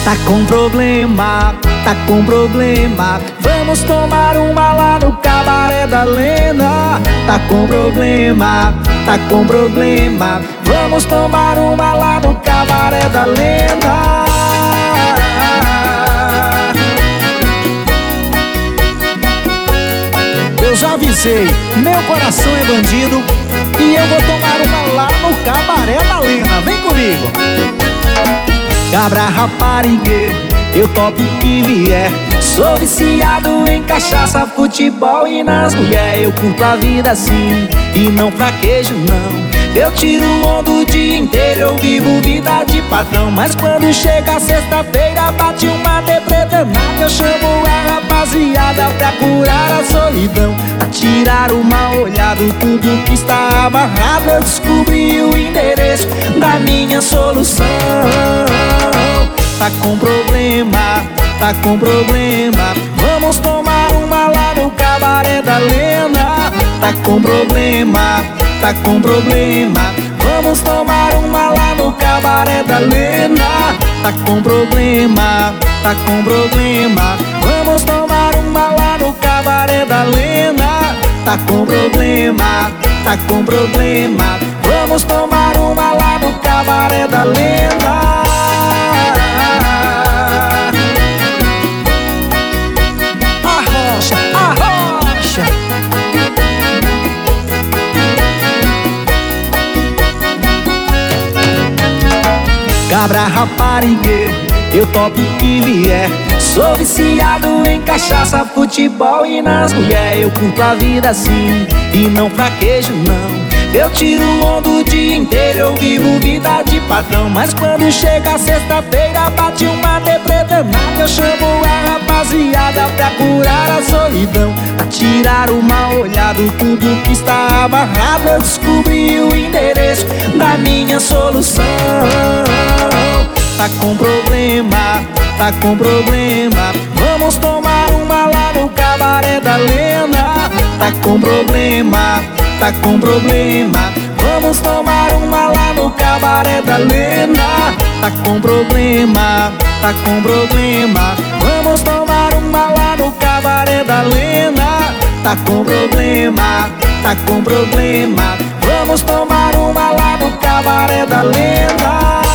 Tá com problema, tá com problema. Vamos tomar uma lá no cabaré da Lena. Tá com problema, tá com problema. Vamos tomar uma lá no cabaré da Lena. Eu já avisei, meu coração é bandido e eu vou tomar uma lá no cabaré da Lena. Vem comigo. Cabra raparigueiro, eu topo o que vier. Sou viciado em cachaça, futebol e nas mulheres. Eu curto a vida assim e não fraquejo não. Eu tiro onda o dia inteiro, eu vivo vida de patrão. Mas quando chega sexta-feira bate uma deprê danada. Eu chamo a rapaziada pra curar a solidão, pra tirar uma olhada, tudo que está amarrado. Eu descobri o endereço da minha solução. Tá com problema, tá com problema. Vamos tomar uma lá no cabaré da Lena. Tá com problema, tá com problema. Vamos tomar uma lá no cabaré da Lena. Tá com problema, tá com problema. Vamos tomar uma lá no cabaré da Lena. Tá com problema, tá com problema. Vamos tomar uma lá no cabaré da Lena. Arrocha, arrocha. Cabra raparigueiro, eu topo o que vier. Sou viciado em cachaça, futebol e nas mulheres. Eu curto a vida assim e não fraquejo não. Eu tiro onda o dia inteiro, eu vivo vida de patrão. Mas quando chega sexta-feira bate uma deprê danada. Eu chamo a rapaziada pra curar a solidão, pra tirar uma olhada, tudo que está amarrado. Eu descobri o endereço da minha solução. Tá com problema, tá com problema. Vamos tomar uma lá no cabaré da Lena. Tá com problema, tá com problema. Vamos tomar uma lá no cabaré da Lena. Tá com problema, tá com problema. Vamos tomar uma lá no cabaré da Lena. Tá com problema, tá com problema. Vamos tomar uma lá no cabaré da Lena.